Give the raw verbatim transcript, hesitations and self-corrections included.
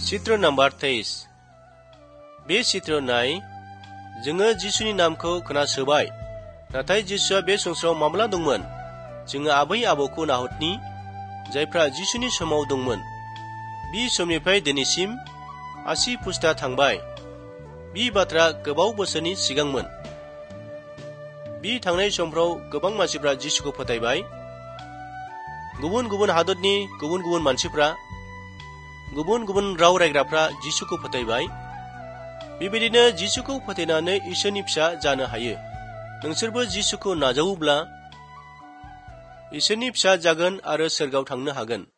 चित्र नम्बर तेईस बे चित्र नाय जोङो जिसुनि नामखौ खोनासोबाय नाथाय जिसुआ बे संसाराव माब्ला दंमोन जोङो आबै आबौखौ नाहरनि जायफ्रा जिसुनि समाव दंमोन बे समनिफ्राय दिनैसिम आसि पुस्ता थांबाय बे बाथ्रा गोबाव बोसोरनि सिगांमोन बे थांनाय समफ्राव गोबां मानसिफ्रा जिसुखौ फोथायबाय गुबुन गुबुन हादरनि गुबुन गुबुन मानसिफ्रा गुबुन गुबुन राव रायग्राफ्रा जिसुखौ फोथायबाय बेबायदिनो जिसुखौ फोथायनानै इसोरनि फिसा जानो हायो नोंसोरबो जिसुखौ नाजावोब्ला इसोरनि फिसा जागोन आरो सोरगोआव थांनो हागोन।